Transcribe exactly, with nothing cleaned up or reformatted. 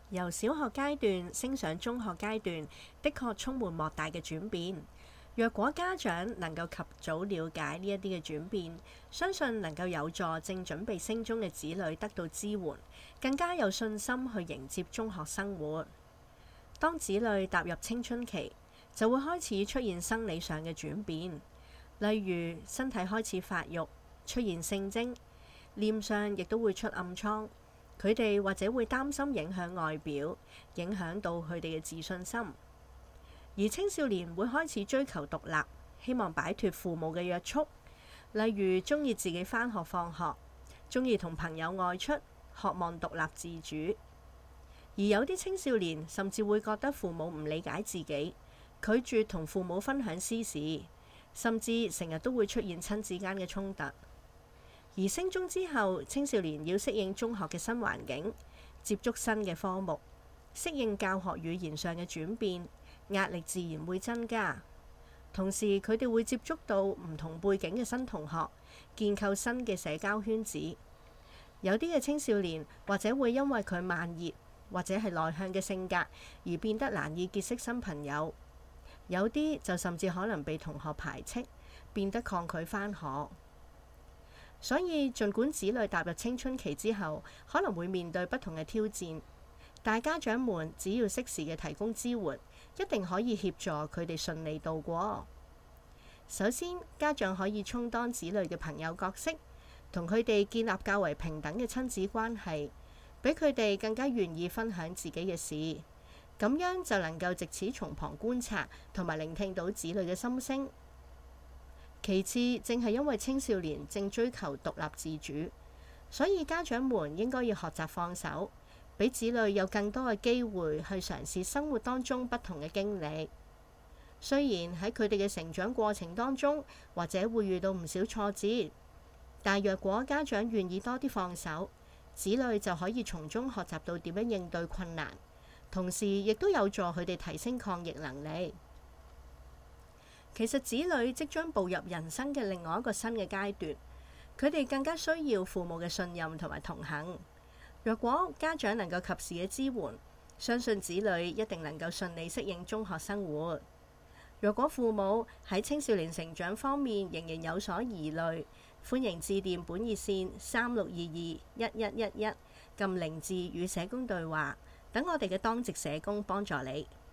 由小學階段升上中學階段，的確充滿莫大嘅轉變。若果家長能夠及早了解呢一啲嘅轉變，相信能夠有助正準備升中嘅子女得到支援，更加有信心去迎接中學生活。當子女踏入青春期，就會開始出現生理上嘅轉變，例如身體開始發育，出現性徵，臉上亦都會出暗瘡。佢哋或者會擔心影響外表，影響到佢哋嘅自信心。而青少年會開始追求獨立，希望擺脫父母嘅約束，例如鍾意自己返學放學，鍾意同朋友外出，渴望獨立自主。而有啲青少年甚至會覺得父母唔理解自己，拒絕同父母分享私事，甚至成日都會出現親子間嘅衝突。而升中之後，青少年要適應中學嘅新環境，接觸新嘅科目，適應教學語言上嘅轉變，壓力自然會增加。同時，佢哋會接觸到唔同背景嘅新同學，建構新嘅社交圈子。有啲嘅青少年或者會因為佢慢熱或者係內向嘅性格而變得難以結識新朋友。有啲就甚至可能被同學排斥，變得抗拒返學。所以，儘管子女踏入青春期之後，可能會面對不同嘅挑戰，但家長們只要適時嘅提供支援，一定可以協助佢哋順利度過。首先，家長可以充當子女嘅朋友角色，同佢哋建立較為平等嘅親子關係，俾佢哋更加願意分享自己嘅事，咁樣就能夠藉此從旁觀察同埋聆聽到子女嘅心聲。其次，正係因為青少年正追求獨立自主，所以家長們應該要學習放手，俾子女有更多嘅機會去嘗試生活當中不同嘅經歷。雖然喺佢哋嘅成長過程當中，或者會遇到唔少挫折，但若果家長願意多啲放手，子女就可以從中學習到點樣應對困難，同時亦都有助佢哋提升抗逆能力。其實子女即將步入人生嘅另外一個新嘅階段，佢哋更加需要父母嘅信任同埋同行。若果家長能夠及時嘅支援，相信子女一定能夠順利適應中學生活。若果父母喺青少年成長方面仍然有所疑慮，歡迎致電本熱線三六二二一一一一，撳零字與社工對話，等我哋嘅當值社工幫助你。